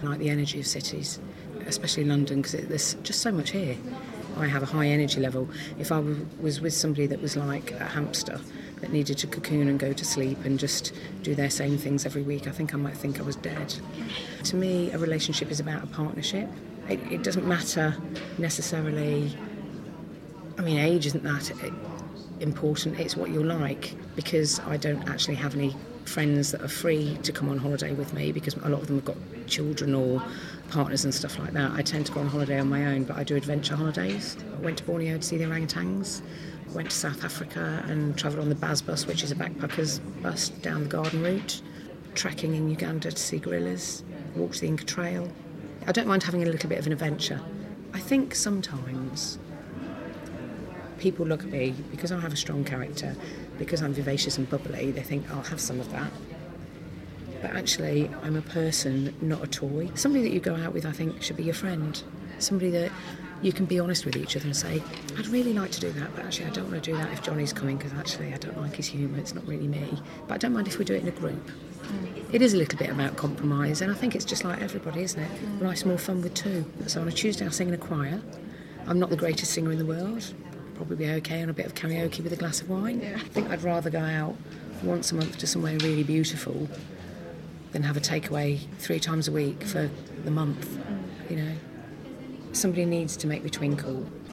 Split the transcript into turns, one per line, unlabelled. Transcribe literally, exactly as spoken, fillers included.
like the energy of cities, especially London, because there's just so much here. I have a high energy level. If I w- was with somebody that was like a hamster that needed to cocoon and go to sleep and just do their same things every week, I think I might think I was dead. To me, a relationship is about a partnership. It, it doesn't matter necessarily, I mean, age isn't that important, it's what you're like, because I don't actually have any friends that are free to come on holiday with me, because a lot of them have got children or partners and stuff like that. I tend to go on holiday on my own, but I do adventure holidays. I went to Borneo to see the orangutans, went to South Africa and travelled on the Baz bus, which is a backpackers bus down the garden route, trekking in Uganda to see gorillas, walked the Inca Trail. I don't mind having a little bit of an adventure. I think sometimes people look at me, because I have a strong character, because I'm vivacious and bubbly, they think I'll have some of that. But actually, I'm a person, not a toy. Somebody that you go out with, I think, should be your friend. Somebody that you can be honest with each other and say, I'd really like to do that, but actually I don't want to do that if Johnny's coming, because actually I don't like his humour, it's not really me. But I don't mind if we do it in a group. Mm. It is a little bit about compromise, and I think it's just like everybody, isn't it? Mm. Life's more fun with two. So on a Tuesday I sing in a choir. I'm not the greatest singer in the world. Probably be okay on a bit of karaoke with a glass of wine. Yeah. I think I'd rather go out once a month to somewhere really beautiful than have a takeaway three times a week for the month. You know, somebody needs to make me twinkle.